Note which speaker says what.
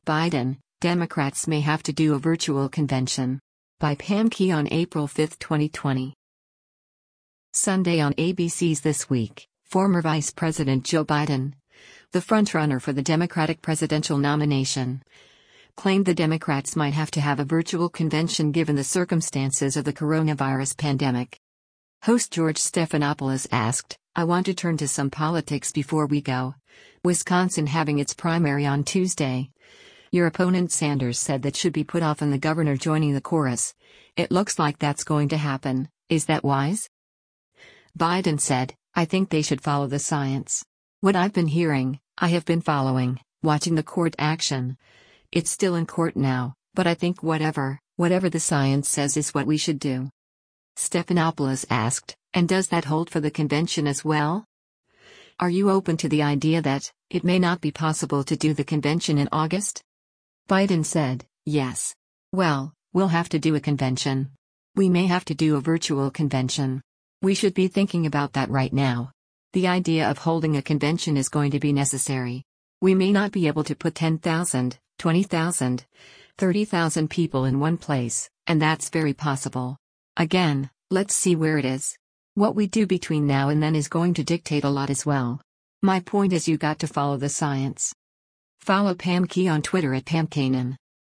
Speaker 1: Biden, Democrats may have to do a virtual convention. By Pam Key on April 5, 2020. Sunday on ABC's This Week, former Vice President Joe Biden, the frontrunner for the Democratic presidential nomination, claimed the Democrats might have to have a virtual convention given the circumstances of the coronavirus pandemic. Host George Stephanopoulos asked, "I want to turn to some politics before we go. Wisconsin having its primary on Tuesday. Your opponent Sanders said that should be put off on the governor joining the chorus. It looks like that's going to happen. Is that wise?" Biden said, "I think they should follow the science. What I've been hearing, I have been following, watching the court action. It's still in court now, but I think whatever the science says is what we should do." Stephanopoulos asked, "And does that hold for the convention as well? Are you open to the idea that it may not be possible to do the convention in August?" Biden said, "Yes. Well, we'll have to do a convention. We may have to do a virtual convention. We should be thinking about that right now. The idea of holding a convention is going to be necessary. We may not be able to put 10,000, 20,000, 30,000 people in one place, and that's very possible. Again, let's see where it is. What we do between now and then is going to dictate a lot as well. My point is you got to follow the science." Follow Pam Key on Twitter at PamKanan.